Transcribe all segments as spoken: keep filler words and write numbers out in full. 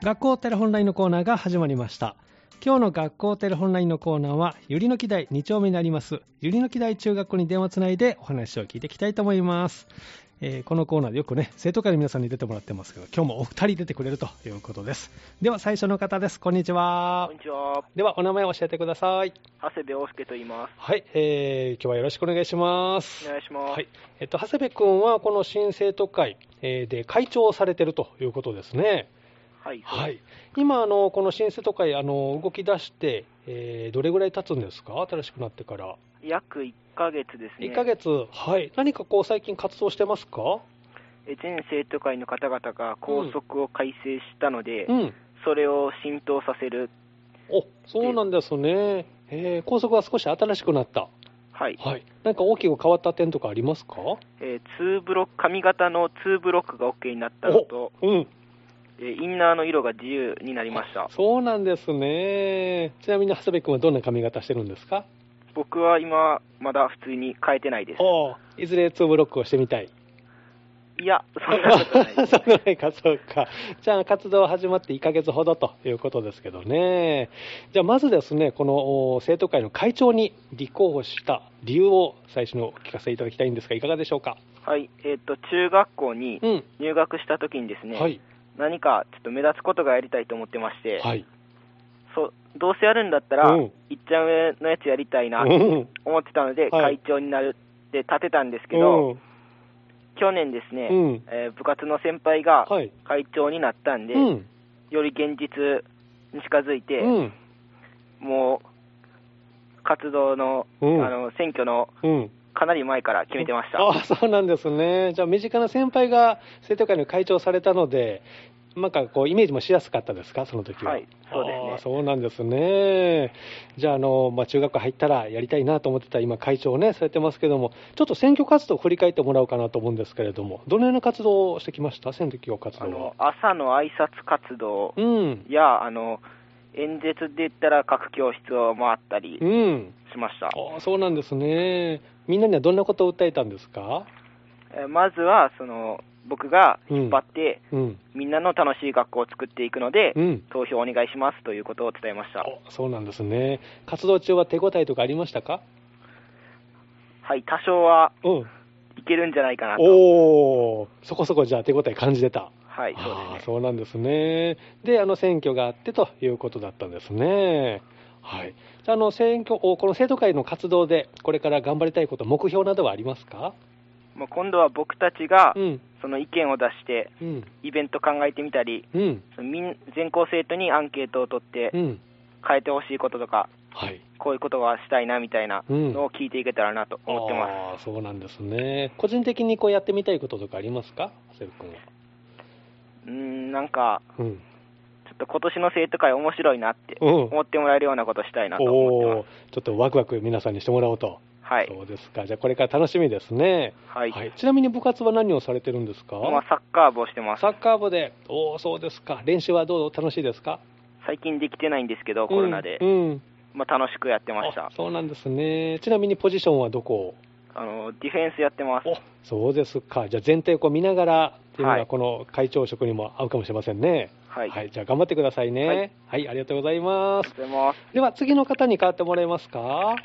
学校テレホンラインのコーナーが始まりました。今日の学校テレホンラインのコーナーは、ゆりの木台に丁目にありますゆりの木台中学校に電話つないでお話を聞いていきたいと思います。えー、このコーナーでよくね、生徒会の皆さんに出てもらってますけど、今日もお二人出てくれるということです。では最初の方です。こんにちは。 こんにちは。 ではお名前を教えてください。 長谷部陽介と言います。 はい、えー、今日はよろしくお願いします。 お願いします。 はい、えっと長谷部君はこの新生徒会、えー、で会長をされているということですね。 はい。 はい、今あのこの新生徒会あの動き出して、えー、どれぐらい経つんですか？新しくなってから。 約いっかげつですね。 いっかげつ、はい。何かこう最近活動してますか？ 全生徒会の方々が校則を改正したので、 うん、 それを浸透させる。 お、そうなんですね。えー、校則が少し新しくなった。 はい。 はい。何か大きく変わった点とかありますか？ えー、にブロック、髪型のにブロックが OK になったのと、 うん、 えー、インナーの色が自由になりました。 そうなんですね。ちなみに長谷部君はどんな髪型してるんですか？ 僕は今まだ普通に変えてないです。 おいずれにブロックをしてみたい。 いや、そんなことないです。 そうないか、そうか。じゃあ、活動始まっていっかげつほどということですけどね。じゃあ、まずですね、この生徒会の会長に立候補した理由を最初にお聞かせいただきたいんですが、いかがでしょうか。 はい、えっと、中学校に入学した時にですね、 うん、はい、 何かちょっと目立つことがやりたいと思ってまして、 はい、 そどうせやるんだったら、 うん、 いっちゃん上のやつやりたいなと思ってたので、うん、会長になるって立てたんですけど、うん、去年ですね、うん、えー、部活の先輩が会長になったんで、はい、より現実に近づいて、うん、もう活動の、うん、あの選挙のかなり前から決めてました。 あ、そうなんですね。じゃあ身近な先輩が生徒会の会長されたので、なんかこうイメージもしやすかったですか、その時は。 はい、そうですね。 あ、そうなんですね。じゃあ、あの、まあ、中学校入ったらやりたいなと思ってた今会長をねされてますけども、ちょっと選挙活動を振り返ってもらおうかなと思うんですけれども、どのような活動をしてきました？選挙活動は。 あの朝の挨拶活動や、うん、あの演説で言ったら各教室を回ったりしました。 うん、あ、そうなんですね。みんなにはどんなことを訴えたんですか？ えまずはその僕が引っ張って、うんうん、みんなの楽しい学校を作っていくので、うん、投票お願いしますということを伝えました。 そうなんですね。活動中は手応えとかありましたか？ はい、多少はいけるんじゃないかなと。 おー、そこそこじゃあ手応え感じてた。 はい、そうですね。 そうなんですね。で、あの選挙があってということだったんですね。はい。あの選挙、この生徒会の活動でこれから頑張りたいこと、目標などはありますか？ もう今度は僕たちがその意見を出して、うん、イベント考えてみたり、うん、全校生徒にアンケートを取って変えてほしいこととか、うん、はい、こういうことがしたいなみたいなのを聞いていけたらなと思ってます。 うん、あ、そうなんですね。個人的にこうやってみたいこととかありますか、長谷部君は。 うーん、なんか、うん、ちょっと今年の生徒会面白いなって思ってもらえるようなことしたいなと思ってます。うん、お、 ちょっとワクワク皆さんにしてもらおうと。 はい、 そうですか。じゃあこれから楽しみですね。 はい。はい、 ちなみに部活は何をされてるんですか？ まあ、サッカー部をしてます。 サッカー部で。おー、そうですか。練習はどう楽しいですか？ 最近できてないんですけど、コロナで。うんうん、まあ、楽しくやってました。 そうなんですね。ちなみにポジションはどこ？ あのディフェンスやってます。 お、そうですか。じゃあ全体をこう見ながらっていうのがこの会長職にも合うかもしれませんね。はい。はい、じゃあ頑張ってくださいね。はい、はい、ありがとうございます。 ありがとうございます。 では次の方に代わってもらえますか？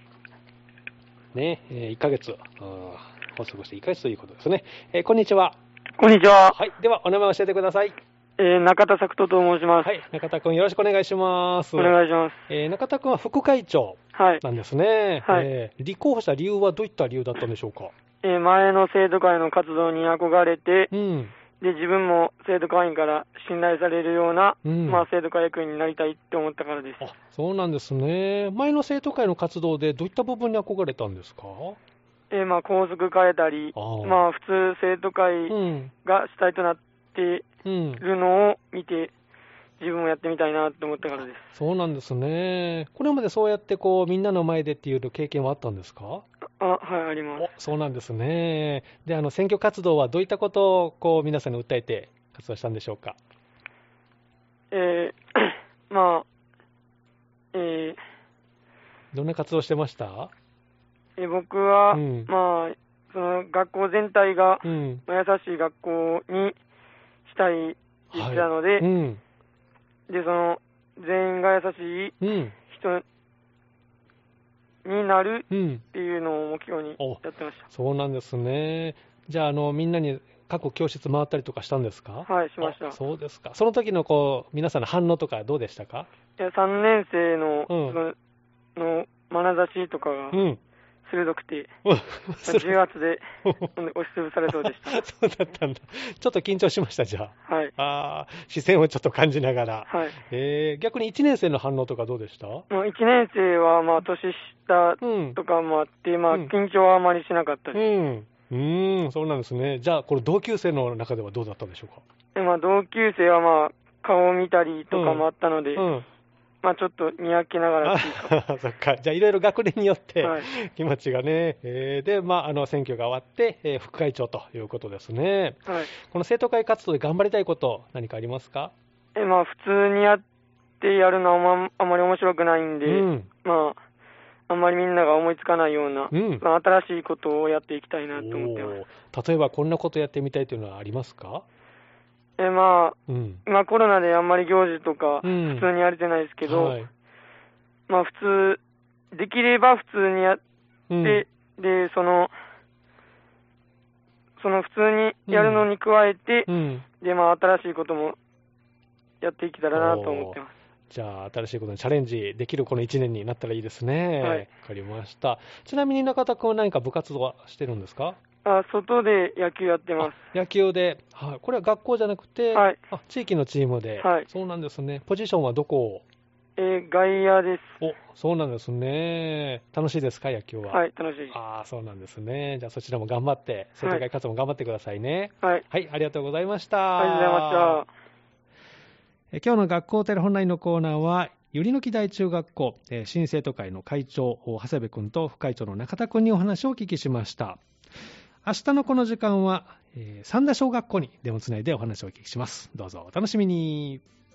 ね、えー、いっかげつ、発足していっかげつということですね。えー、こんにちは。 こんにちは。 はい。では、お名前を教えてください。 えー、中田作人と申します。 はい。中田君、よろしくお願いします。 お願いします。 えー、中田君は副会長なんですね。はい。えー、立候補した理由はどういった理由だったんでしょうか？ えー、前の生徒会の活動に憧れて、うん、で、自分も生徒会員から信頼されるような、うん、まあ、生徒会役員になりたいって思ったからです。 あ、そうなんですね。前の生徒会の活動でどういった部分に憧れたんですか？ えー、まあ、校則変えたり、あ、まあ、普通生徒会が主体となっているのを見て、自分もやってみたいなと思ったからです。 そうなんですね。これまでそうやってこうみんなの前でっていう経験はあったんですか？ あ、はい、あります。 そうなんですね。で、あの選挙活動はどういったことをこう皆さんに訴えて活動したんでしょうか？ えー、まあ、えー、どんな活動してました？ え僕は、うん、まあ、その学校全体が、うん、優しい学校にしたいって言ってたので、はい、うん、 で、その、全員が優しい人になるっていうのを目標にやってました。 うん、そうなんですね。じゃあ、あの、みんなに各教室回ったりとかしたんですか？ はい、しました。 そうですか。その時のこう、皆さんの反応とかどうでしたか？ いや、さんねん生の、うん、その、の眼差しとかが、うん鋭くて、重圧で押しつぶされそうでした。 そうだったんだ。ちょっと緊張しました、じゃあ。はい。 ああ、視線をちょっと感じながら。 はい。 えー、逆にいちねん生の反応とかどうでした？ まあ、いちねん生は、まあ、年下とかもあって、うん、まあ、緊張はあまりしなかったです。 うん。うーん、そうなんですね。じゃあ、これ同級生の中ではどうだったんでしょうか？ えまあ、同級生は、まあ、顔を見たりとかもあったので、うんうんまあちょっとにやけながらっていうか。 そっか。じゃあいろいろ学年によって気持ちがね。はい、えー、で、まああの選挙が終わって、えー、副会長ということですね。 はい。 この生徒会活動で頑張りたいこと何かありますか？ え、まあ普通にやってやるのはあんまり面白くないんで、うん、まああんまりみんなが思いつかないような、うんまあ、新しいことをやっていきたいなと思ってます。 例えばこんなことやってみたいというのはありますか？ えまあ、うん、今コロナであんまり行事とか普通にやれてないですけど、うんはい、まあ普通、できれば普通にやって、うん、で、その、その普通にやるのに加えて、うん、で、まあ新しいこともやっていけたらなと思ってます。 じゃあ新しいことにチャレンジできるこのいちねんになったらいいですね。はい。わかりました。ちなみに中田君は何か部活動はしてるんですか？ あ、外で野球やってます。 野球で、はい、これは学校じゃなくて、はい、あ地域のチームで、はい、そうなんですね。ポジションはどこを？ えー、外野です。 お、そうなんですね。楽しいですか、野球は？ はい、楽しいです。 ああ、そうなんですね。じゃあそちらも頑張って、生徒会活動も頑張ってくださいね。 はい。 はい、ありがとうございました。 ありがとうございました。 え今日の学校テレホンラインのコーナーは、ゆりのき大中学校、えー、新生徒会の会長、長谷部君と副会長の中田君にお話をお聞きしました。明日のこの時間は、えー、三田小学校に電話つないでお話をお聞きします。どうぞお楽しみに。